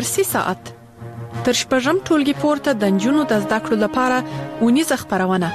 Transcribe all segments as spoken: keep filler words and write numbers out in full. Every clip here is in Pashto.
درسي ساعت تر شپږم ټولګي پورته د نجونو د زده کړو لپاره ونیزه خپرونه.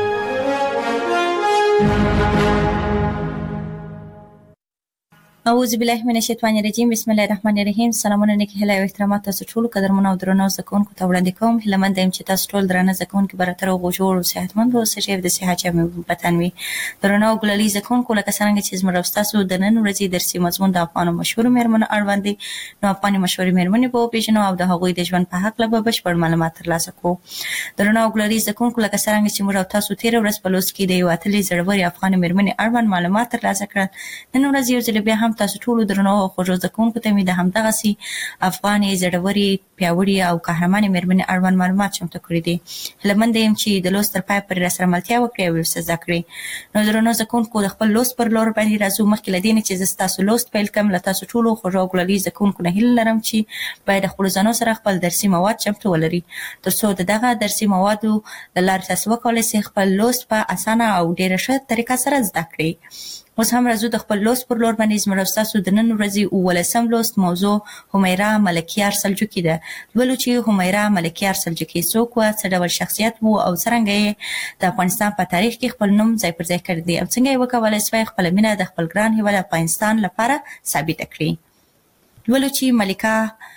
اعوذ بالله من الشیطان الرجیم. بسم الله الرحمن الرحیم. سلامونه نیک هیله او احترامات تاسو ټول قدرمنو او درنو زکونکو ته وړاندې کوم. هیله مند یم چې تاسو ټول درنه زکونکو براتر او جوړ او صحتمند اوسئ چې د صحت چمه بتنوي. درنو ګلالي زکونکو لکه څنګه چې زموږ تاسو د نن ورځې درسي مضمون د افغان مشهور مېرمنو اړوند دي. نو افغان مشهور مېرمنې په پیژنو او د هغوی د ژوند په حق له بشپړ معلومات ترلاسه کوو. درنو ګلالي زکونکو لکه څنګه چې موږ تاسو تیر ورځ په لوست کې د یو اتلې زړوري افغان مېرمنې اړوند معلومات ترلاسه کړل. نن ورځ یو ځل بیا هم تاسو ټول درنو خوږو زکونکو ته مې د همدغه سي افغاني زړوري پیاوړي او قهرمانې مېرمنې اړوند معلومات چمتو کړي دي. هیله مند یم چې د لوست تر پای پورې راسره ملتیا وکړئ او ورسره زده کړئ. نو درنو زکونکو د خپل لوست پر لور باندې راځو. مخکې له دې نه چې زه ستاسو لوست پیل کړم له تاسو ټولو خوږو ګلالي زکونکو نه هیله لرم چې باید د خپلو ځانو سره خپل درسي مواد چمتو ولري تر څو د دغه درسي موادو د لارې تاسو وکولی شئ خپل لوست په اسانه او ډېره ښه طریقه سره زده کړئ. اوس هم راځو د خپل لوست پر لور باندې. زموږ ستاسو د نن ورځې اوولسم لوست موضوع همیرا ملکیار سلجوقي ده. لولو چې همیرا ملکیار سلجوقي څوک وه، څه ډول شخصیت و او څرنګه یې د افغانستان په تاریخ کې خپل نوم ځای پر ځای کړی دی او څنګه یې وکولی سوی خپله مینه د خپل ګران هېواد افغانستان لپاره ثابته کړي. لولو چې ملکه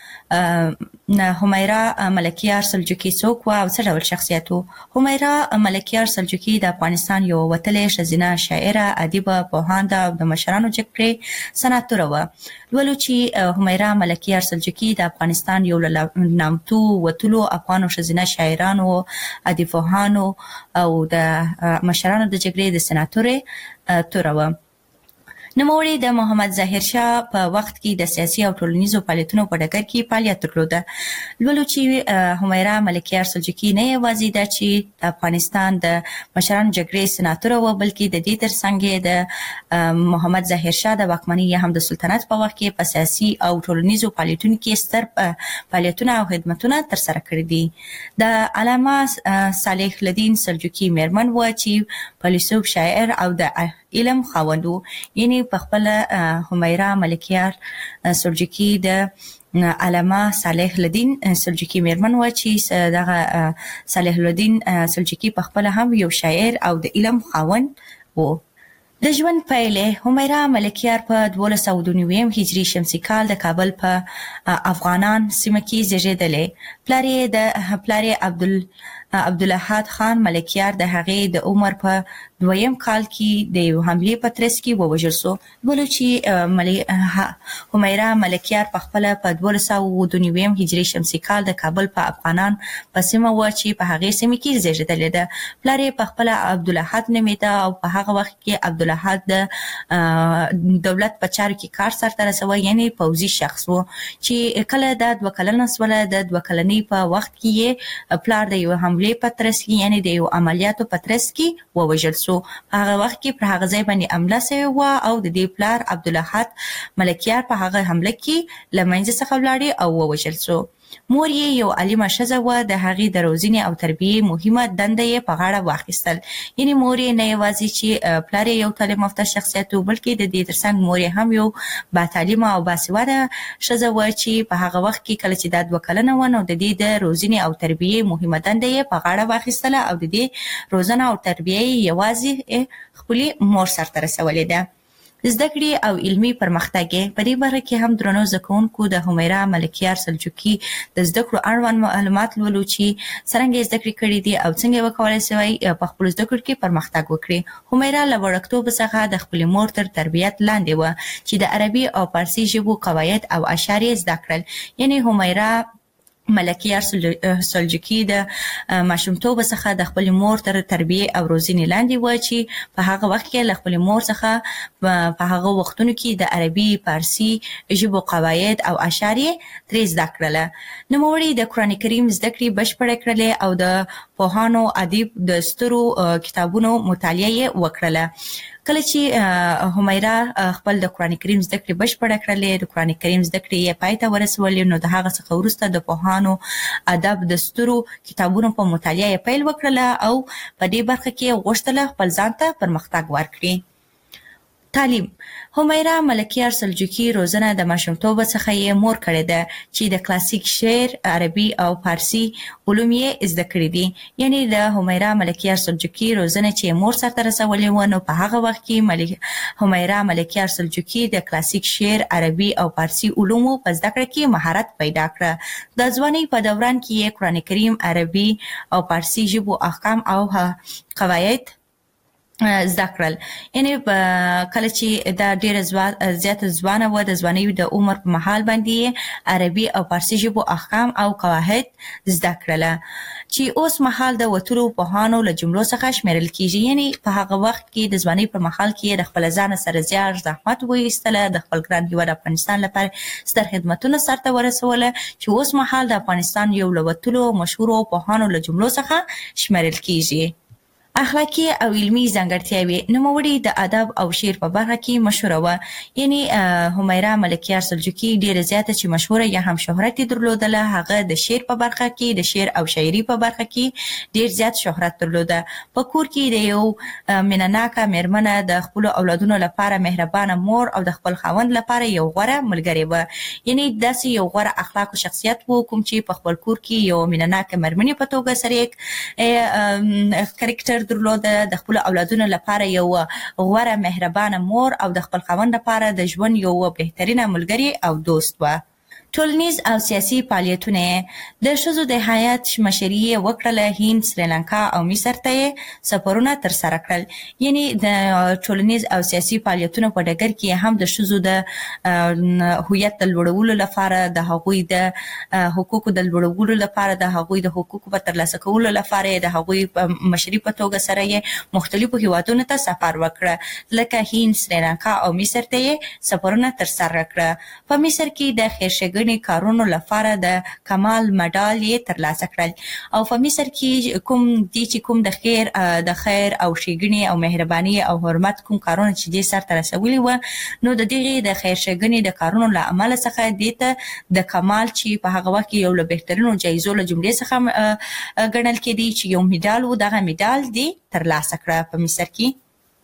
همیرا ملکیار سلجوقي څوک وه او څه ډول شخصیت و. همیرا ملکیار سلجوقي د افغانستان یو وتلې ښځینه شاعره، ادیبه، پوهانده او د مشرانو جګړې سناتوره وه. لولو چې همیرا ملکیار سلجوقي د افغانستان یو له نامتو وتلو افغانو ښځینه شاعرانو، ادیبپوهانو او د مشرانو د جګړې د سناتورې توره وه. نوموړي د محمد ظاهر شاه په وخت کې د سیاسي او ټولنیزو فعالیتونو په ډګر کې فعالیت درلوده. لولو چې همیرا ملکیار سلجوقي نه یوازې ده چې د افغانستان د مشرانو جګړې سناتوره وه، بلکې د دې ترڅنګ یې د محمد ظاهر شاه د واکمنۍ یا هم د سلطنت په وخت کې په سیاسي او ټولنیزو فعالیتونو کې ستر فعالیتونه او خدمتونه ترسره کړي دي. د علامه صالح الدین سلجوقي مېرمن وه چې فیلسوف، شاعر او د علم خاوند و. یعنې په خپله همیرا ملکیار سلجوقي د علامه صالح الدین سلجوقي مېرمن وه چې دغه صالح الدین سلجوقي په خپله هم یو شاعر او د علم خاوند و. د ژوند پایلې: همیرا ملکیار په دولس سوه دوه نوي هجري شمسي کال د کابل په افغانان سیمه کې زیږېدلی. پلار یې د پلار یې عبدال عبدالاحد خان ملکیار د هغې د عمر په دویم کال کې د یو حملې په ترڅ کې ووژل سو. لولو چې همیرا ملکیار په خپله په دولس سوه دوه نوي هجري شمسي کال د کابل په افغانان په سیمه وه چې په هغې سیمې کې زیږېدلې ده. پلار یې په خپله عبدالاحد نومېده او په هغه وخت کې عبدالاحد د دولت په چارو کې کار سرته رسوه، یعنې پوځي شخص و چې کله دا دوه کلنه سوله د دوه کلنۍ په وخت کې یې پلار د یو حملې په ترڅ کې، یعنې د یو عملیاتو په ترڅ کې ووژل سو. په هغه وخت کې پر هغه ځای باندې حمله سوې وه او د دې پلار عبدالاحد ملکیار په هغه حمله کې له منځه څخه ولاړې او ووژل سو. مور یې یو عالمه ښځه وه. د هغې د روزنې او تربیې مهمه دنده یې په غاړه واخیستل. یعنې مور یې نه یوازې چې پلار یې یو تعلیم یافته شخصیت و، بلکې د دې ترڅنګ مور یې هم یو باتعلیمه او باسواده ښځه وه چې په هغه وخت کې کله چې دا دوه کلنه وه نو د دې د روزنې او تربیې مهمه دنده یې په غاړه واخیستله او د دې روزنه او تربیه یې یوازې خپلې مور سرته رسولې ده. زده کړې او علمي پرمختګ یې په دې برخه کې هم درنو زده کوونکو د همیرا ملکیار سلجوقي د زده کړو اړوند معلومات لولو چې څرنګه یې زده کړې کړي دي او څنګه یې وکولی سوی په خپلو زده کړو کې پرمختګ وکړي. همیرا له وړکتوبه څخه د خپلې مور تر تربیت لاندې وه چې د عربي او فارسي ژبو قواعد او اشعار یې زده کړل. یعنې همیرا ملکیار سلجوقي د ماشومتوبه څخه د خپلې مور تر تربیې او روزنې لاندې وه چې په هغه وخت کې له خپلې مور څخه په هغه وختونو کې د عربي، فارسي ژبو قواعد او اشعار یې ترې زده کړله. نوموړي د قرآن کریم زده کړې بشپړې کړلې او د پوهانو، ادیب د سترو کتابونو مطالعه یې وکړله. کله چې همیرا خپل د قرآن کریم زده کړې بشپړه کړلې، د قرآن کریم زده کړې یې پای ته ورسولې، نو د هغه څخه وروسته د پوهانو، ادب د سترو کتابونو په مطالعه یې پیل وکړله او په دې برخه کې یې غوښتله خپل ځان ته پرمختګ ورکړي. تعلیم. همیرا ملکیار سلجوقي روزنه د ماشومتوب څخه یې مور کړې ده چې د کلاسیک شعر، عربي او فارسی علوم یې زده کړي دي. یعنی د همیرا ملکیار سلجوقي روزنه چې مور سرته رسولې و، نو په هغه وخت کې ملک همیرا ملکیار سلجوقي د کلاسیک شعر، عربي او فارسی علومو په زده کړه کې مهارت پیدا کړ. د ځوانۍ په دوران کې یې قرآن کریم، عربي او فارسی ژبو احکام او قواعد زده کړل. یعنی کله چې دا ډېره زیاته ځوانه وه، د ځوانۍ د عمر په مهال باندې عربي او فارسي ژبو احکام او قواعد زده کړله چې اوس مهال د وتلو پوهانو له جملو څخه شمیرل کیږي. یعنی په هغه وخت کې د ځوانۍ پر مهال کې د خپل ځان سره زیار زحمت وایستله، د خپل ګران هیواد افغانستان لپاره ستر خدمتونه سرته ورسوله چې اوس مهال د افغانستان یو له وتلو مشهورو پوهانو له جملو څخه شمیرل کیږي. اخلاقی او علمی ځانګړتیاوې. نوموړي د ادب او شعر په برخه کې مشهوره وه. یعنی همیرا ملکیار سلجوقي ډېره زیاته چې مشهوره یا هم شهرت یې درلودله، هغه د شعر په برخه کې، د شعر او شاعري په برخه کې ډېر زیات شهرت درلوده. په کور کې د یو مینه ناکه میرمنه، د خپلو اولادونو لپاره مهربانه مور او د خپل خاوند لپاره یو غوره ملګری وه. یعنی داسې یو غوره اخلاق او شخصیت و کوم چې په خپل کور کې یو مینه ناکه میرمنې په توګه سره کرکټر درلوده، د خپل اولادونو لپاره یو غوره مهربانه مور او د خپل خاوند لپاره د ژوند یو بهترینه ملګری او دوست و. ټولنیز او سیاسي فعالیتونه. د ښځو د حیات مشري یې وکړله. هند، سریلانکا او مصر ته یې سفرونه ترسره کړل. یعنی د ټولنیز او سیاسي فعالیتونو په ډګر کې هم د ښځو د هویت د لوړولو لپاره، د هغوی د حقوقو د لوړولو لپاره، د هغوی د حقوقو په ترلاسه کولو لپاره د هغوی مشري په توګه سره یې مختلفو هیوادونو ته سفر وکړه، لکه هند، سریلانکا او مصر ته یې سفرونه ترسره کړه. په مصر کې د خیرښېګڼې کارونو لپاره د کمال مډال یې ترلاسه کړل. او په مصر کې کوم دي چې کوم د خیر د خیر او ښېګڼې او مهرباني او حرمت کوم کارونه چې دې سرته رسولي وه، نو د دغې د خیر ښېګڼې د کارونو له امله څخه دې ته د کمال چې په هغه وخت کې یو له بهترینو جایزو له جملې څخه ګڼل کېدی چې یو میډال و، دغه میډال دې ترلاسه کړه په مصر کې.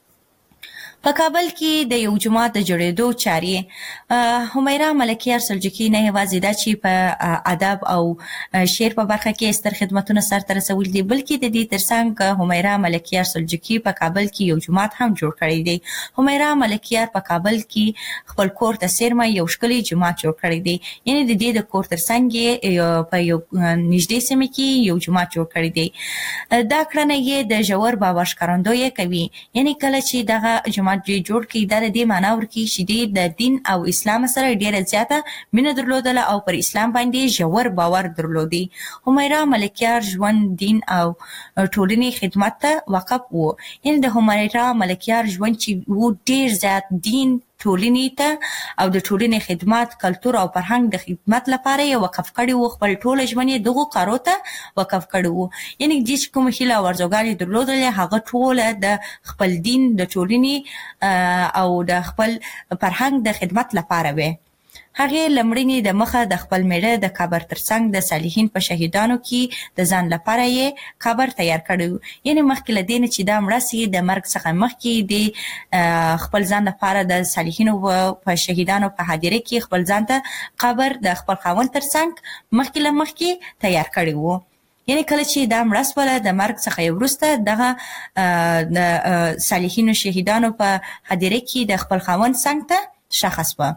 په کابل کې د یو جومات د جوړېدو چارې. همیرا ملکیار سلجوقي نه یوازې دا چې په ادب او شعر په برخه کې ستر خدمتونه سرته رسولي دي، بلکې د دې ترڅنګ همیرا ملکیار سلجوقي په کابل کې یو جومات هم جوړ کړی دی. همیرا ملکیار په کابل کې خپل کور ته څیرمه یو ښکلی جومات جوړ کړی دی. یعنی د دې د کور ترڅنګ یې په یو نږدې سیمه کې یو جومات جوړ کړی دی. دا کړنه یې د ژور باور ښکارندویي کوي. یعنی کله چې دغه جومات جوړ کړي، دا د دې معنا ورکوي چې دی د دین او اسلام سره ډېره زیاته مینه درلودله او پر اسلام باندې ژور باور درلودی. همیرا ملکیار ژوند، دین او ټولنې خدمت ته وقف و. یعنی د همیرا ملکیار ژوند چې و ډېر زیات دین، ټولنې ته او د ټولنې خدمت، کلتور او فرهنګ د خدمت لپاره یې وقف کړی و. خپل ټول ژوند یې دغو کارو ته وقف کړی و. یعنی دې چې کومه هیله او ارزوګانې درلودلې، هغه ټوله د خپل دین، د ټولنې او د خپل فرهنګ د خدمت لپاره وې. هغې له مړینې د مخه د خپل میړه د قبر ترڅنګ د صالحین په شهیدانو کې د ځان لپاره یې قبر تیار کړی و. یعنی مخکې له دې نه چې دا مړه سي، د مرګ څخه مخکې د خپل ځان لپاره د صالحینو په شهیدانو په حاضره کې خپل ځان ته قبر د خپل خاوند ترڅنګ مخکې له مخکې تیار کړی و. یعنی کله چې دا مړه سوله، د مرګ څخه یې وروسته دغه د صالحینو شهیدانو په حاضره کې د خپل خاوند څنګ ته ښخه سوه.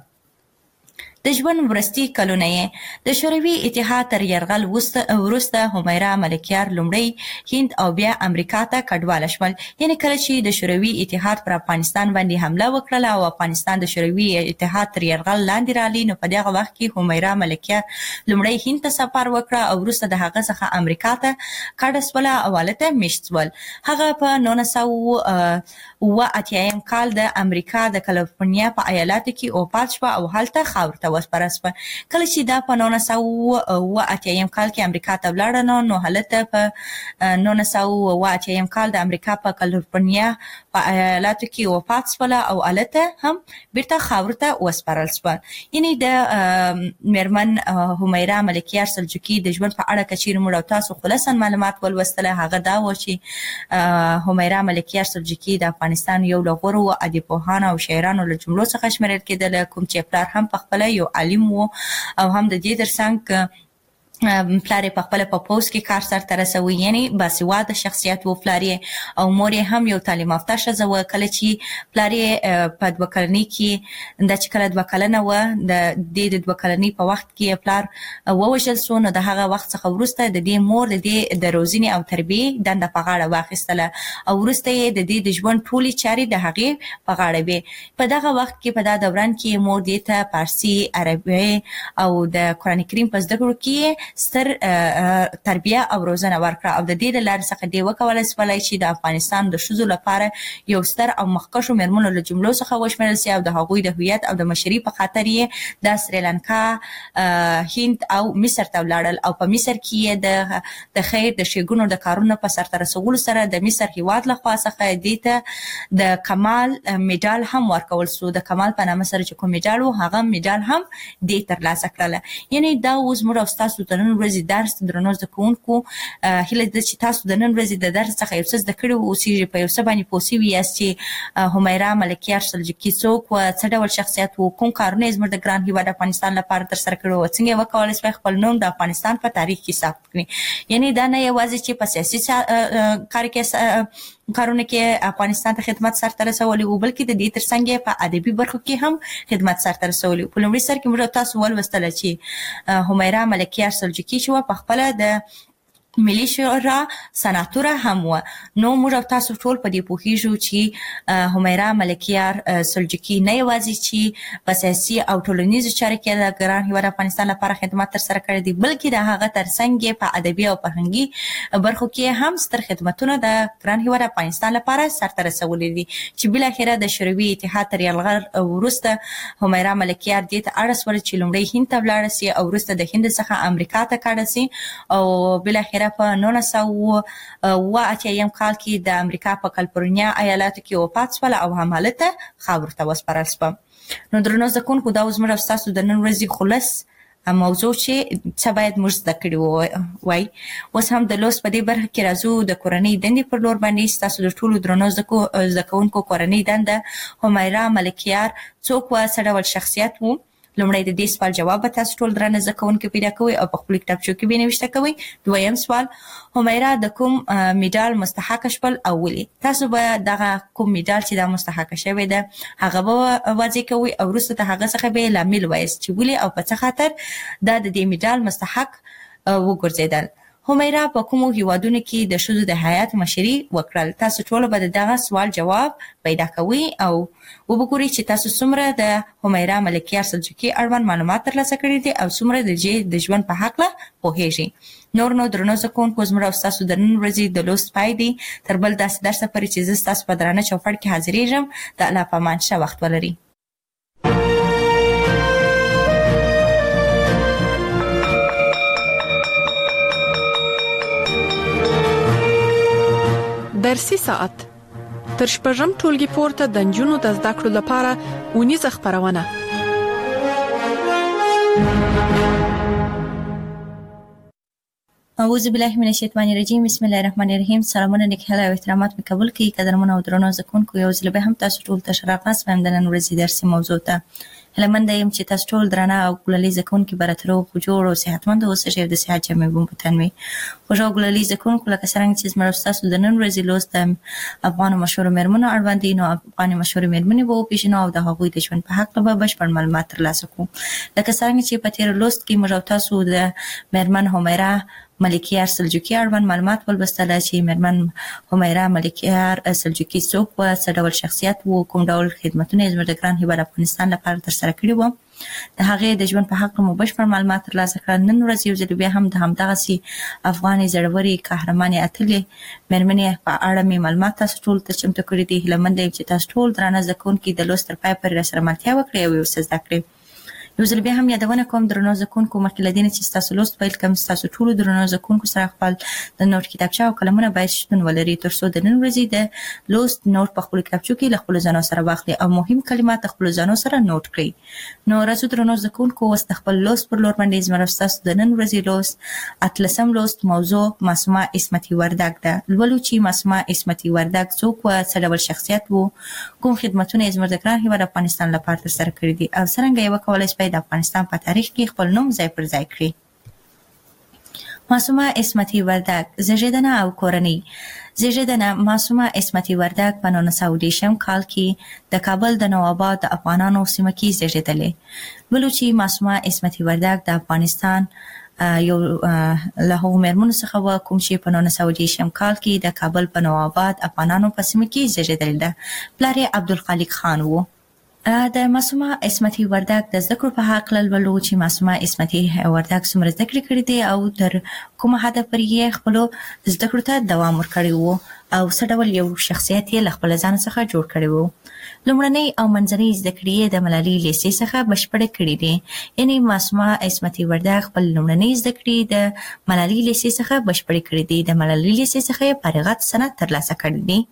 د ژوند وروستي کلونه یې د شوروي اتحاد تر یرغل وروسته همیرا ملکیار لومړی هند او بیا امریکا ته کډواله شول. یعنی کله چې د شوروي اتحاد پر افغانستان باندې حمله وکړله او افغانستان د شوروي اتحاد تر یرغل لاندې راغلی، نو په دغه وخت کې همیرا ملکیار لومړی هند ته سفر وکړه او وروسته د هغه څخه امریکا ته کډه سوله او هلته میشت سول. هغه په نولس سوه اوه اتیایم کال د امریکا د کالیفورنیا په ایالاتو کې وفات شوه او هلته خاورو ته ته وسپارل شوه. کله چې دا په نولس سوه اوه اتیا کال کې امریکا ته ولاړه نو هلته په نولس سوه اوه اتیا کال د امریکا په کالیفورنیا په ایالاتو کې وفات شوله او هلته هم بیرته خاورو ته وسپارل شوه. یعنې د میرمن همیرا ملکیار سلجوقي د ژوند په اړه که چیرې موږ او تاسو خلاصا معلومات ولوستله هغه دا و چې همیرا ملکیار سلجوقي د افغانستان یو له غوره ادیبپوهانو او شاعرانو له جملو څخه شمیرل کېدله، کوم چې پلار هم پخپله یو عالم و او هم د دې ترڅنګ پلار یې پخپله په پوځ کې کار سرته رسوي، یعنې باسواده شخصیت و پلار یې، او مور یې هم یو تعلیم یافته ښځه وه. کله چې پلار یې په دوه کلنۍ کې دا چې کله دوه کلنه وه د دې د دوه کلنۍ په وخت کې پلار ووژل سو، نو د هغه وخت څخه وروسته د دې مور د دې د روزنې او تربیې دنده په غاړه واخیستله او وروسته یې د دې د ژوند ټولې چارې د هغې په غاړه وې. په دغه وخت کې په دا دوران کې مور دې ته فارسي، عربي او د قرآن کریم په زده کړو کې ستر تربیه او روزنه ورکړه او د دې د لارې څخه دې وکولی شولی چې د افغانستان د ښځو لپاره یو ستر او مخکښو میرمنو له جملو څخه وشمېرل سي او د هغوی د هویت او د مشري په خاطر یې د سریلانکا، هند او مصر ته ولاړل او په مصر کې یې د د خیر د ښېګڼو د کارونو په سرته رسولو سره د مصر هیواد لخوا څخه دې ته د کمال میډال هم ورکول سو. د کمال په نامه سره چې کوم میډال و هغه میډال هم دې ترلاسه کړله. یعنې دا اوس موږ او ستاسو د نن ورځې درس درنو زده کوونکو هیله ده چې تاسو د نن ورځې د درس څخه یو څه زده کړي اوسېږي، په یو څه باندې پوه سوي یاست چې همیرا ملکیار سلجوقي څوک وه، څه ډول شخصیت و، کوم کارونه یې زموږ د ګران هیواد افغانستان لپاره ترسره کړي وو، څنګه یې وکولی شوی خپل نوم د افغانستان په تاریخ کې ثبت کړي. یعنې دا نه یوازې چې په سیاسي کار کې کارونه کې افغانستان ته خدمت سرته رسولی و، بلکې د دې ترڅنګ یې په ادبي برخو کې هم خدمت سرته رسولی و. په لومړي سر کې موږ تاسو ولوستله چې همیرا ملکیار سلجوقي چې وه پخپله د ملي شورا سناتوره هم وه. نو موږ او تاسو ټول په دې پوهیږو چې همیرا ملکیار سلجوقي نه یوازې چې په سیاسي او ټولنیزو چارو کې د ګران هیواد افغانستان لپاره خدمات ترسره کړی دي، بلکې د هغه ترڅنګ یې په ادبي او فرهنګي برخو کې هم ستر خدمتونه د ګران هیواد افغانستان لپاره سرته رسولي دي، چې بالاخره د شوروي اتحاد تر یرغل وروسته همیرا ملکیار دې ته اړ شوله چې لومړی هند ته ولاړه سي او وروسته د هند څخه امریکا ته کډه سي او بالاخره په نولس سوه اوه اتیا کال کې د امریکا په کالیفورنیا ایالاتو کې وفات شوله او هم هلته خاورو ته وسپارل شوه. نو درنو زده کوونکو دا اوس موږ او ستاسو د نن ورځې خلص موضوع چې څه باید موږ زده کړي وای. اوس هم د لوست په دې برخه کې راځو د کورنۍ دندې پر لور باندې. ستاسو د ټولو درنو زده کوونکو کورنۍ دنده همیرا ملکیار څوک وه، څه ډول شخصیت و؟ لومړی د دې سوال جواب به تاسو ټول درنه زده کوونکي پیدا کوئ او په خپلو کتابچو کې به یې نوشته کوئ. دویم سوال، همیرا د کوم میډال مستحقه شول او ولې؟ تاسو به دغه کوم میډال چې دا مستحقه شوی ده هغه به واضح کوئ او وروسته د هغه څخه به یې لامل وایاست چې ولې او په څه خاطر دا د دې میډال مستحق وګرځېدل. همیرا په کومو هیوادونو کې د ښځو د حیات مشري وکړل؟ تاسو ټول به د دغه سوال جواب پیدا کوئ او وبګورئ چې تاسو څومره د همیرا ملکیار سلجوقي اړوند معلومات ترلاسه کړي دي او څومره د دې د ژوند په هکله پوهیږئ. نور نو درنو زده کوونکو زموږ او ستاسو د نن ورځې د لوست پای دی. تر بل داسې درسه پورې چې زه ستاسو په درانه چوپړ کې حاضرېږم. د الله په امان ښه وخت ولرئ. درسي ساعت تر شپږم ټولګي پورته د نجونو د زده کړو لپاره اونیزه خپرونه. اعوذ بالله من الشیطان الرجیم. بسم الله الرحمن الرحیم. سلامونه نیک هیله او احترامات مې قبول کړئ. قدرمنو او درنو زده کوونکو، یو ځل به هم تاسو ټول ته ښه راغلاست وایم د نن ورځې درسي موضوع ته. هیله منده یم چې تاسو ټول درانه او ګلالي زده کوونکي به راته روغ جوړ او صحتمند اوسئ او د صحت جامې به مو په تن وي. خوږ او ګلالي زده کوونکو، لکه څرنګه چې زموږ ستاسو د نن ورځې لوست د افغانو مشهورو میرمنو اړوند دی، نو افغاني مشهورې میرمنې به وپېژنو او د هغوی د ژوند په هکله به بشپړ معلومات ترلاسه کړو. لکه څرنګه چې په تېر لوست کې موږ او تاسو د میرمن همیرا ملکیار سلجوقي اړوند معلومات ولوستله چې میرمن همیرا ملکیار سلجوقي څوک وه، څه ډول شخصیت و، کوم ډول خدمتونه یې زموږ د ګران هیواد افغانستان لپاره ترسره کړي وو. د هغې د ژوند په هکله مو بشپړ معلومات ترلاسه کړل. نن ورځ یو ځل بیا هم د همدغسې افغانې زړورې قهرمانې اتلې میرمنې په اړه مې معلومات تاسو ټولو ته چمتو کړي دي. هیله منده یم چې تاسو ټول درانه زده کوونکي د لوست تر پایه پورې راسره ملتیا وکړئ او یو څه زده کړئ. یو ځل بیا هم یادونه کوم درنو زکونکو مخکې له دې نه چې تاسو لوست پیل کوم تاسو ټول درنو زکونکو سره خپل د نوٹ کتابچه او قلمونه باید شتون ولري ترڅو د نن ورځې د لوست نوٹ په خپل کتابچو کې له خپل ځانو سره واخلي او مهم کلمات خپل ځانو سره نوٹ کړئ. نو راځو درنو زکونکو اوس د خپل لوست پر لور باندې زموږ تاسو د نن ورځې لوست اتلسم لوست موضوع معصومه عصمتي وردګ ده. لولو چې معصومه عصمتي وردګ څوک و، څه ډول شخصیت وو، کوم خدمتونه یې زموږ د ګران هیواد افغانستان لپاره ترسره کړي دي او څرنګه یې وکولای شي د افغانستان په تاریخ کې خپل نوم ځای پر ځای کړي. معصومه عصمتي وردګ زیږیدنه او کورنۍ. زیږیدنه معصومه عصمتي وردګ په نولس سوه دېرشم کال کې د کابل د نوآباد د افغانانو سیمه کې زیږیدلې. ولو چې معصومه عصمتي وردګ د افغانستان یو له هغو مېرمنو څخه و کوم چې په نولس سوه دېرشم کال کې د کابل په نوآباد افغانانو په سیمه کې زیږیدلې ده. پلار یې عبدالخالق خان و. د معصومه عصمتي وردګ د زده کړو په هکله لولو چې معصومه عصمتي وردګ څومره زده کړې کړې دي او تر کومه حده پورې یې خپلو زده کړو ته دوام ورکړی و او څه ډول یو شخصیت یې له خپل ځان څخه جوړ کړی و. لومړنۍ او منځنۍ زده کړې یې د ملالۍ لیسې څخه بشپړې کړې دي. یعنې معصومه عصمتي وردګ خپل لومړنۍ زده کړې د ملالۍ لیسې څخه بشپړې کړې دي. د ملالۍ لیسې څخه یې فارغت سند ترلاسه کړی دی.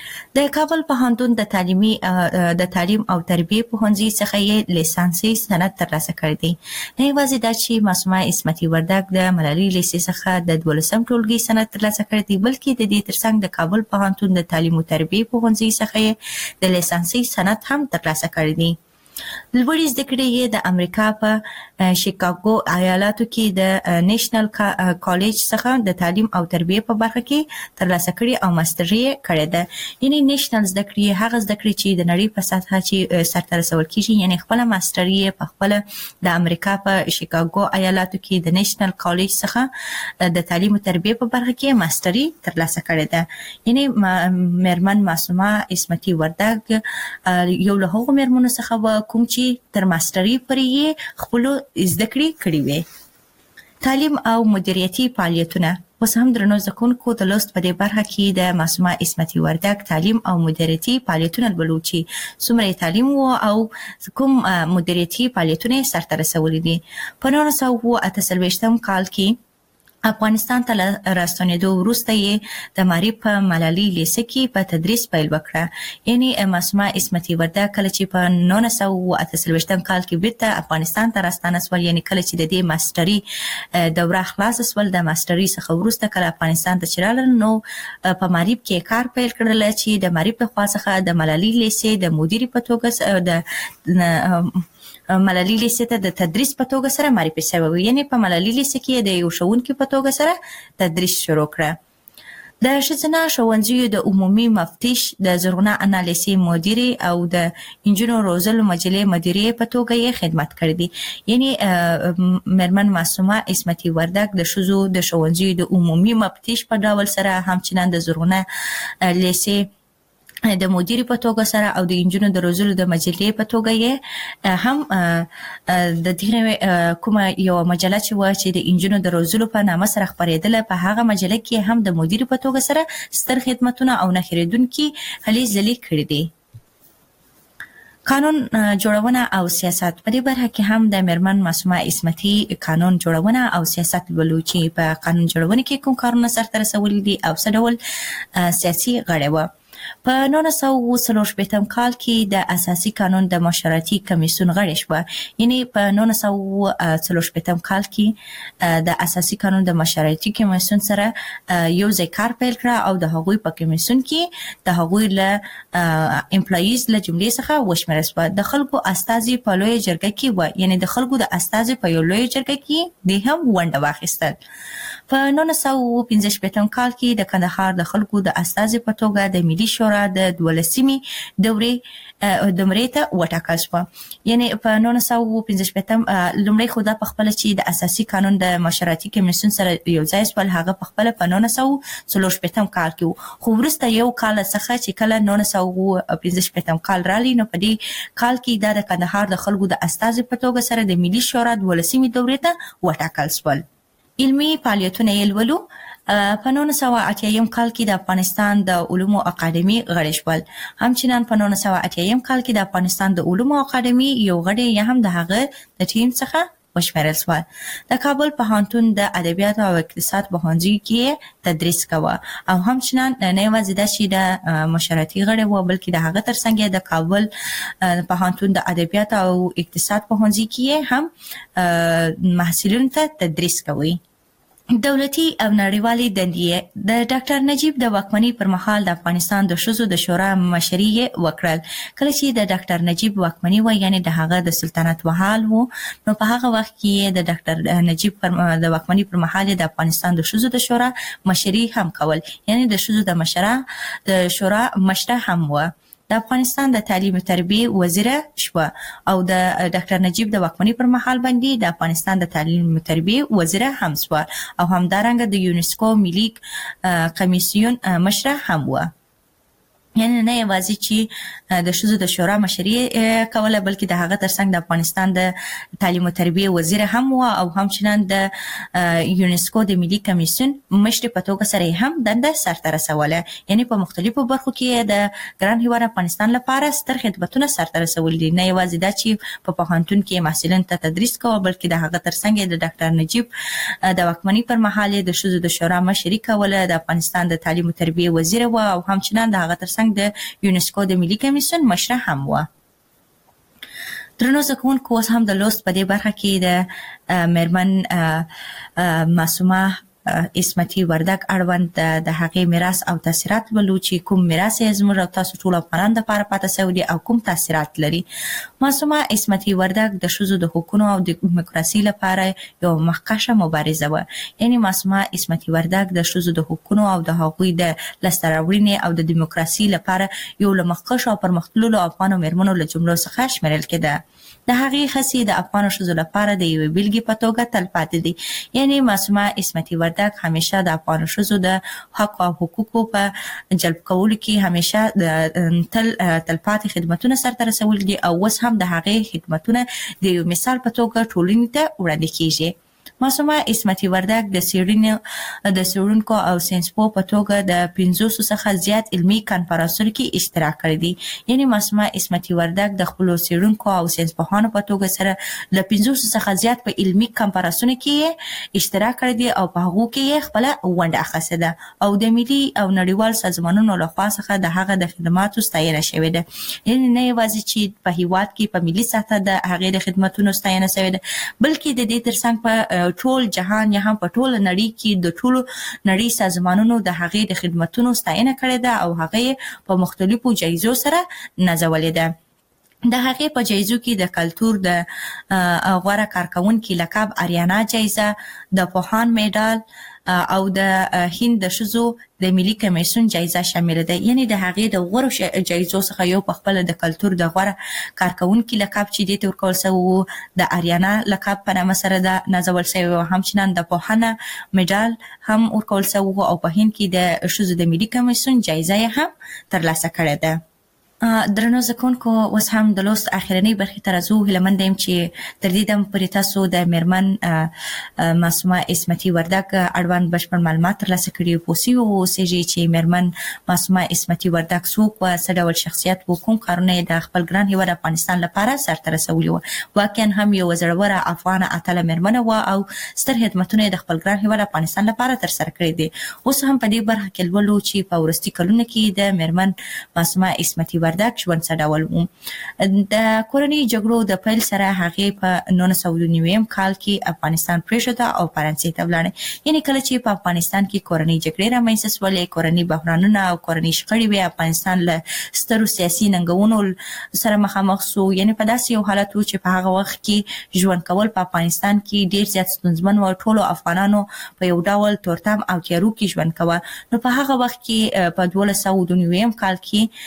د کابل پوهنتون د تعلیمي د تعلیم او تربیې پوهنځي څخه یې لیسانسي سند ترلاسه کړی دی. نه یوازې دا چې معصومه عصمتي وردګ د ملالۍ لیسې څخه د دولسم ټولګي سند ترلاسه کړی دی بلکې د دې ترڅنګ د کابل پوهنتون د تعلیم او تربیې پوهنځي څخه یې د لیسانسي سند هم ترلاسه کړی دی. لوړې زده کړې یې د امریکا په شیکاګو ایالاتو کې د نیشنل کالج څخه د تعلیم او تربیې په برخه کې ترلاسه کړې او ماستري یې کړې ده. یعنې نیشنل زده کړې هغه زده کړې چې د نړۍ په سطحه چې سرته رسول کیږي، یعنې خپله ماستري یې په خپله د امریکا په شیکاګو ایالاتو کې د نیشنل کالج څخه د تعلیم او تربیې په برخه کې ماستري ترلاسه کړې ده. یعنې مېرمن معصومه عصمتي وردګ یو له هغو مېرمنو څخه و کوم چې تر ماستري پورې یې خپلو زده کړې کړې وې. تعلیم او مدیریتي فعالیتونه. اوس هم درنو زکونکو د لوست په دې برخه کې د معصومه عصمتي وردګ تعلیم او مدیریتي فعالیتونه لولو چې څومره تعلیم و او کوم مدیریتي فعالیتونه یې سرته رسولي دي. په نولس سوه اته څلوېښتم کال کې افغانستان ته راستنېدو وروسته یې د معارف په ملالۍ لیسه کې په تدریس پیل وکړه. یعنې معصومه عصمتي وردګ کله چې په نولس سوه اته څلوېښتم کال کې بیرته افغانستان ته راستانه سول، یعنې کله چې د دې ماستري دوره خلاصه سول، د ماستري څخه وروسته کله افغانستان ته چې راغلل نو په معارف کې کار پیل کړل چې د معارف له خوا څخه د ملالۍ لیسې د مدیرې په توګه د ملالۍ لیسې ته د تدریس په توګه سره معرفي شوی و. یعنې په ملالۍ لیسې کې د یو ښوونکي په توګه سره تدریس شروع کړه. د ښځینه ښوونځیو د عمومي مفتش، د زرغونه انا لیسې مدیرې او د انجونو روزلو مجلې مدیرې په توګه یې خدمت کړی دی. یعنې مېرمن معصومه عصمتي وردګ د ښځو د ښوونځیو د عمومي مفتش په ډول سره همچنان د زرغونه لیسې د مدیرې په توګه سره او د انجونو د روزلو د مجلې په توګه یې هم د دې کومه یو مجله چې وه چې د انجونو د روزلو په نامه سره خپرېدله په هغه مجله کې هم د مدیرې په توګه سره ستر خدمتونه او نه هېرېدونکي هلې ځلې کړي دي. قانون جوړونه او سیاست. په دې برخه کې هم د مېرمن معصومه عصمتي قانون جوړونه او سیاست لولو چې په قانون جوړونه کې کوم کارونه سرته رسولي دي او څه ډول سیاسي غړی وه. په نولس سوه څلور شپېتم کال کې د اساسي قانون د مشورتي کمیسیون غړې شوه. یعنې په نولس سوه څلور شپېتم کال کې د اساسي قانون د مشورتي کمیسیون سره یو ځای کار پیل کړه او د هغوی په کمیسیون کې د هغوی له امپلایز له جملې څخه وشمېرل شوه. د خلکو استازي په لویه جرګه کې وه، یعنې د خلکو د استازي په یو لویه جرګه کې دې هم ونډه واخیستل. په نولس سوه پنځه شپېتم کال کې د کندهار د خلکو د استازي په توګه د ملي شورا د دولسمې دورې دمرې ته وټاکل شوه. یعنې په نولس سوه پنځه شپېتم لومړی خو دا پخپله چې د اساسي قانون د مشورتي کمیسیون سره یو ځای شول، هغه پخپله په نولس سوه څلور شپېتم کال کې و. خو وروسته یو کال څخه چې کله نولس سوه پنځه شپېتم کال راغلی نو په دې کال کې دا د کندهار د خلکو د استازي په توګه سره د ملي شورا دولسمې دورې ته وټاکل شول. علمي فعالیتونه یې لولو. په نولس سوه اتیا کال کې د افغانستان د علومو اکاډمي غړي شول. همچنان په نولس سوه اتیا کال کې د افغانستان د علومو اکاډمي یو غړی یا هم د هغه د ټیم څخه وشمېرل شول. د کابل پوهنتون د ادبیاتو او اقتصاد پوهنځي کې تدریس کاوه او همچنان نه یوازې د چې د مشرتي غړی و بلکې د هغه ترڅنګ د کابل پوهنتون د ادبیاتو او اقتصاد پوهنځي کې هم محصلینو ته تدریس کوي. دولتي او نړیوالي دندې د ډاکټر نجیب د واکمنۍ پر مهال د افغانستان د ښځو د شورا مشري وکړل. کله چې د ډاکټر نجیب واکمنۍ و یعنی د هغه د سلطنت مهال وو نو په هغه وخت کې د ډاکټر نجیب پر د واکمنۍ پر مهال د افغانستان د ښځو د شورا مشري هم کول یعنی د ښځو د مشره د شورا مشره هم و. د افغانستان د تعلیم او تربیه وزیر شو او د ډاکټر نجیب د واکمنۍ پر مهال باندې د افغانستان د تعلیم او تربیه وزیر هم شو او همدارنګه د یونسکو ملي کمیسیون مشره هم و. یعنی نه یوازې چې د ښځو د شورا مشري کوله بلکې د هغه ترڅنګ د افغانستان د تعلیم او تربیه وزیر هم و او همچنان د یونسکو د ملي کمیسیون مشر په توګه سره هم دنده سرته رسوله. یعنی په مختلفو برخو کې د ګران هیواد افغانستان لپاره ستر خدمتونه سرته رسول دي. نه یوازې دا چې په پوهنتون کې محصلین ته تدریس کوي بلکې د هغه ترڅنګ د ډاکټر نجیب د واکمنۍ پر مهال د ښځو د شورا مشري کوله، د افغانستان د تعلیم او تربیه وزیر و او همچنان د هغه ترڅنګ د یونسکو د ملي کمیسیون مشره هم و. درنو زده کوونکو اوس هم د لوست په دې برخه کې د میرمن معصومه اسمتي وردګ اړوند د هغې میراث او تاثیرات ولو چې کوم میراث یې زموږ او تاسو ټول افغانانو لپاره پاتې شوی دی او کوم تاثیرات لري. معصومه اسمتي وردګ د ښځو د حقوقو او د دیموکراسي لپاره یو مخکښه مبارزه و. یعنی معصومه اسمتي وردګ د ښځو د حقوقو او د هغوی د لاسته راوړنې او د دیموکراسي لپاره یو له مخکښو او پرمختللو افغانو میرمنو له جملو څخه شمیرل کېده. د هغې هڅې د افغانو ښځو لپاره د یوې بیلګې په توګه تل پاتې دي. یعنی معصومه اسمتي وردګ همیشه د افغانو ښځو د حق او حقوقو په جلب کولو کې همیشه د تل تلپاتې خدمتونه سرته رسول دي او اوس هم د هغې خدمتونه د یو مثال په توګه ټولنې ته وړاندې کیږي. معصومه اسمتي وردګ د څېړنې د څېړونکو او ساینسپوه په توګه د پنځوسو څخه زیات علمي کنفرانسونو کې اشتراک کړی دی. یعنی معصومه اسمتي وردګ د خپلو څېړونکو او ساینسپوهانو په توګه سره له پنځوسو څخه زیات په علمي کنفرانسونو کې اشتراک کړی دی او په هغو کې یې خپله ونډه اخیستې ده او د ملي او نړیوال سازمانونو لخوا څخه د هغه د خدماتو ستاینه شوې ده. یعنی نه یوازې چې په هیواد کې په ملي سطحه د هغې د خدمتونو ستاینه شوې ده بلکې د دې ترڅنګ په ټول جهان یا هم په ټول نړۍ کې د ټولو نړۍ سازمانونو د هغې د خدمتونو ستاینه کړې ده او هغې په مختلفو جایزو سره نازولې ده. د هغې په جایزو کې د کلتور د غوره کارکونکي لقب اریانا جایزه، د پوهان میډال او د هند د ښځو د ملي کمیسیون جایزه شامل ده. یعنی د هغې د غوره جایزو څخه یو په خپله د کلتور د غوره کارکونکي لقب چې دې ته ورکول شوی و د اریانا لقب په نامه سره ده نازول شوی و. همچنان د پوهنه میډال هم ورکول شوی و او په هند کې د ښځو د ملي کمیسیون جایزه یې هم ترلاسه کړې ده. درنو زده کوونکو اوس هم د لوست اخرنۍ برخې ته راځو. هیله یم چې تر دې دمه پورې تاسو د میرمن معصومه اسمتي وردګ اړوند بشپړ معلومات ترلاسه کړي او پوه شوي واوسیږئ چې میرمن معصومه اسمتي وردګ څوک وه، څه ډول شخصیت و، کوم کارونه یې د خپل ګران هیواد افغانستان لپاره سرته رسولي وه. واقعا هم یوه زړوره افغانه اتله میرمنه وه او ستر خدمتونه یې د خپل ګران هیواد افغانستان لپاره ترسره کړي دي. اوس هم په دې برخه کې لولو چې په وروستي کلونو کې د میرمن معصومه اسمتي وردګ ژوند څه ډول و. د کورنۍ جګړو د پیل سره هغې په نولس سوه نوي کال کې افغانستان پرېښوده او فرانسې ته ولاړه. یعنې کله چې په افغانستان کې کورنۍ جګړې رامنځته شولې، کورنۍ بحرانونه او کورنۍ شخړې وې، افغانستان له سترو سیاسي ننګونو سره مخامخ سو. یعنې په داسې یو حالت و چې په هغه وخت کې ژوند کول په افغانستان کې ډېر زیات ستونزمن و. ټولو افغانانو په یو ډول تورتم او تیارو کې ژوند کوه. نو په هغه وخت کې په دولس سوه نوي کال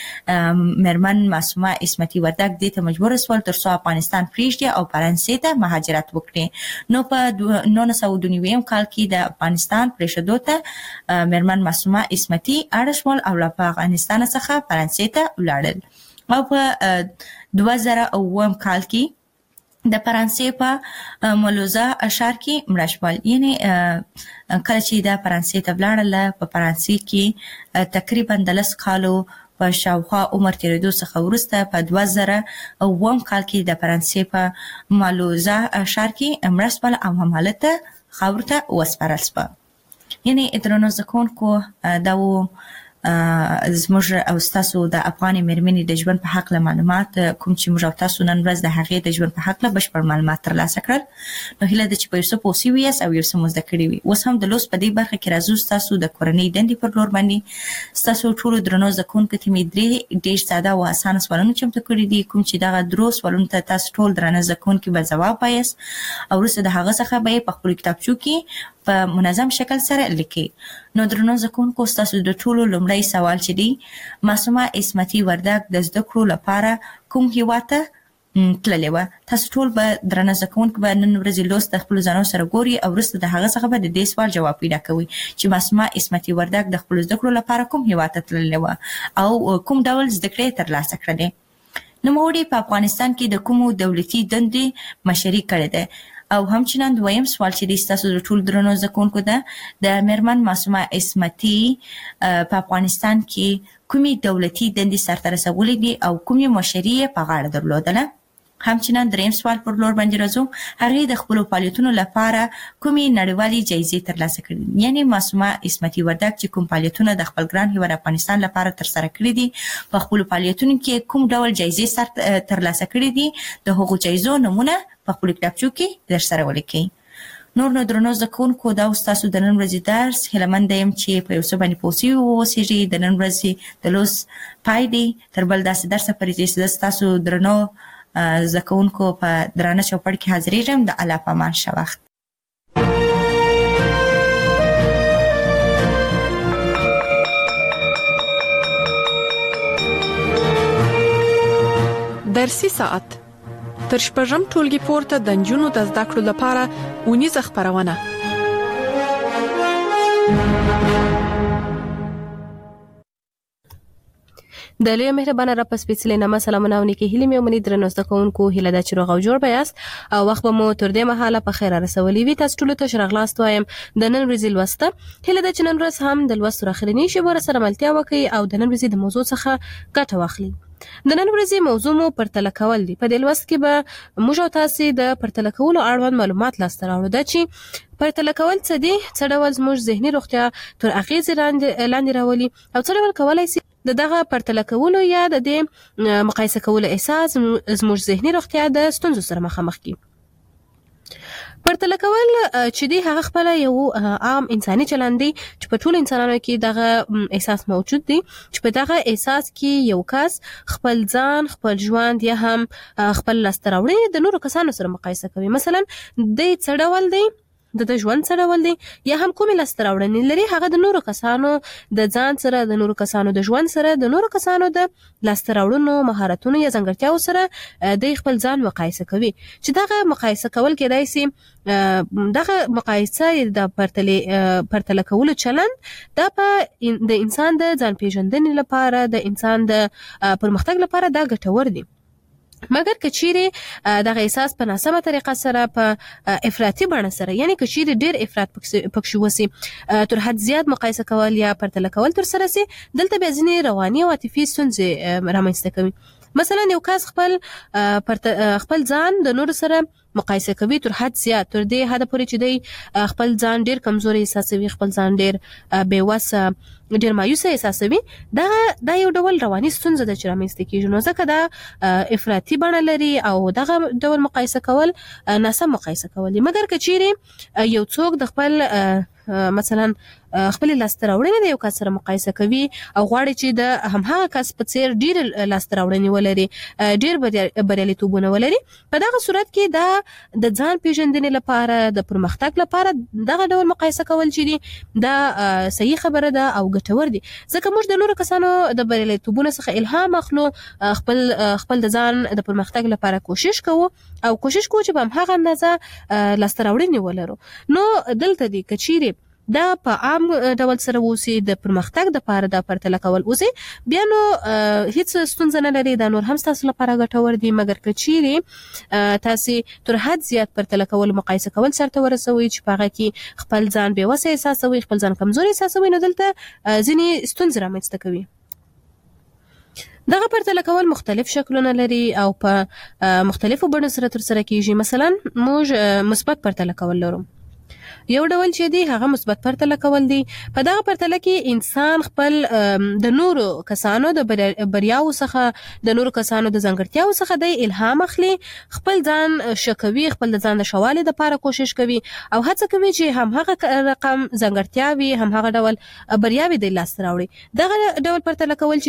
کې میرمن معصومه اسمتي وردګ دې ته مجبور شول تر څو افغانستان پرېږدي او فرانسې ته مهاجرت وکړي. نو په نولس سوه نوي کال کې د افغانستان پرېښودو ته میرمن معصومه اسمتي اړ شول او له افغانستان څخه فرانسې ته ولاړل. او په دوه زره اووه کال کې د فرانسې په مولوزا ښار کې مړه شول. یعنې کله چې د فرانسې ته ولاړله په فرانسې کې تقریبا د لس کالو په شاوخوا عمر تېرېدو څخه وروسته په دوه زره اووم کال کې د فرانسې په مولوزا ښار کې مړه شول او همالته خاورو ته وسپارل شوه. یعنې درنو زده کوونکو دا و زموږ او ستاسو د افغاني مېرمنې د ژوند په هکله معلومات کوم چې موږ او تاسو نن ورځ د هغې د ژوند په هکله بشپړ معلومات ترلاسه کړل. نو هیله ده چې په یو څه پوه سوي یاست او یو څه مو زده کړي وي. اوس هم د لوست په دې برخه کې راځو ستاسو د کورنۍ دندې پر لور باندې. ستاسو ټولو درنو زده کوونکو ته مې درې ډېر ساده او اسانه سوالونه چمتو کړي دي، کوم چې دغه درو سوالونو ته تاسو ټول درانه زده کوونکي به ځواب وایاست او وروسته د هغه څخه به یې په خپلو کتابچو کې په منظم شکل سره لیکي. نو درنو زده کوونکو ستاسو د ټولو لومړی سوال چې دی، معصومه عصمتي وردګ د زده کړو لپاره کوم هېواد ته تللې وه؟ تاسو ټول به درنه زده کوونکي به نن ورځې لوست د خپلو ځانو سره ګوري او وروسته د هغه څخه به د دې سوال جواب پیدا کوئ چې معصومه عصمتي وردګ د خپلو زده کړو لپاره کوم هېواد ته تللې وه او کوم ډول زده کړې یې ترلاسه کړلې. نوموړې په افغانستان کې د کومو دولتي دندې مشري کړې ده؟ او همچنان دویم سوال چې دی ستاسو د ټولو درنو زده کوونکو ده، د میرمن معصومه عصمتي په افغانستان کې کومې دولتي دندې سرته رسولې دي او کومې مشري یې په غاړه درلودله؟ همچنان دریم سوال پر لور باندې راځو، هغې د خپلو فعالیتونو لپاره کومې نړیوالې جایزې ترلاسه کړي دي؟ یعنې معصومه عصمتي وردګ چې کوم فعالیتونه د خپل ګران هېواد افغانستان لپاره ترسره کړي دي، په خپلو فعالیتونو کې کوم ډول جایزې سر ترلاسه کړي دي، د هغو جایزو نومونه په خپلو کتابچو کې درسره ولیکئ. نور نو درنو زده کوونکو دا ستاسو د نن ورځې درس. هیله یم چې په یو څه باندې پوه سوي واوسېږئ. د نن ورځې د لوست پای دی. تر بل داسې درسه پورې چې زه ستاسو درنو زده کوونکو په درانه چوپړ کې حاضرېږم. د الله په امان ښه وخت. درسي ساعت تر شپږم ټولګي پورته د نجونو د زده کړو لپاره اونیزه خپرونه. د لوی مهربانه رب سپېڅلې نامه سلامونه او نیکې هیلې مې ومني. درنو زده کوونکو، هیله ده چې روغ او جوړ به یاست او وخت به مو تر دې مهاله په خیر رسولی وي. تاسو ټولو ته ښه راغلاست وایم. د نن ورځې لوسته هیله ده چې نن ورځ هم د لوست تر اخرنۍ شېبو سره ملتیا وکړئ او د نن ورځې د موضوع څخه ګټه واخلئ. د نن ورځې موضوع مو پرتله کول دي. په دې لوست کې به موږ او تاسې د پرتله کولو اړوند معلومات لاسته راوړو. دا چې پرتله کول څه دي، څه ډول زموږ ذهني روغتیا تر اغېزې لاندې راولي او څه ډول کولی سي د دغه پرتله کولو یا د دې مقایسه کولو احساس زموږ ذهني روغتیا د ستونزو سره مخامخ کړي. پرتله کول چې دی هغه خپل یو عام انساني چلند دی چې په ټولو انسانانو کې دغه احساس موجود دی چې په دغه احساس کې یو کس خپل ځان، خپل ژوند یا هم خپل لاسته راوړنې د نورو کسانو سره مقایسه کوي. مثلا دی څه ډول دی، د د ژوند څه ډول دی یا هم کومې لاسته راوړنې لري، هغه د نورو کسانو د ځان سره، د نورو کسانو د ژوند سره، د نورو کسانو د لاسته راوړنو، مهارتونو یا ځانګړتیاو سره د خپل ځان مقایسه کوي. چې دغه مقایسه کول کېدای سي دغه مقایسه د پرتله پرتله کولو چلند دا په د انسان د ځان پیژندنې لپاره، د انسان د پرمختګ لپاره دا ګټور دی. مګر که چیرې دغه احساس په ناسمه طریقه سره، په افراطي بڼه سره، یعنی که چیرې ډېر افراط پکښې وسي، تر حد زیات مقایسه کول یا پرتله کول تر سره سي، دلته بیا ځینې رواني او عاطفي ستونزې رامنځته کوي. مثلا یو کس خپل خپل ځان د نورو سره مقایسه کوي تر حد زیات، تر دې حده پورې چې دی خپل ځان ډېر کمزوری احساسوي، خپل ځان ډېر بېوسه، ډېر مایوسه احساسوي. دا دا یو ډول رواني ستونزه ده چې رامنځته کېږي. نو ځکه دا افراطي بڼه لري او دغه ډول مقایسه کول ناسم مقایسه کول دي. مګر که چیرې یو څوک د خپل مثلا خپل لاسته راوړنې د یو کس سره مقایسه کوي او غواړي چې د همهغه کس په څېر ډېر لاسته راوړنې ولري، ډېر بریالیتوبونه ولري، په دغه صورت کې دا د ځان پیژندنې لپاره، د پرمختګ لپاره دغه ډول مقایسه کول چې دي دا صحیح خبره ده او ګټور دي. ځکه موږ د نورو کسانو د بریالیتوبونو څخه الهام اخلو، خپل خپل د ځان د پرمختګ لپاره کوشش کوو او کوشش کوو چې په همهغه اندازه لاسته راوړنې ولرو. نو دلته دی که چیرې دا په عام ډول سره وسی د پرمختګ د لپاره د پرتله کول وسی بیا نو هیڅ ستونزه نه لري. دا نور هم تاسو لپاره ګټور دي، مګر کچيري تاسو تر حد زیات پرتله کول مقایسه کول سره ورسوي چې په هغه کې خپل ځان بې وسه احساسوي، خپل ځان کمزوري احساسوي، نو دلته ځینې ستونزې رامنځته کوي. دغه پرتله کول مختلف شکلونه لري او په مختلفو بڼو سره تر سره کیږي. مثلا موږ مثبت پرتله کول لرو. یو ډول چې دی هغه مثبت پرتله کول دی. په دغه پرتله کې انسان خپل د نورو کسانو د بریاو څخه، د نورو کسانو د ځانګړتیاو څخه د الهام اخلي، خپل ځان شکوي، خپل د ځان د شوالي لپاره کوشش کوي او هڅه کوي چې هم هغه رقم ځانګړتیاوي هم هغه ډول بریاوي د لاس راوړي. دغه ډول پرتله کول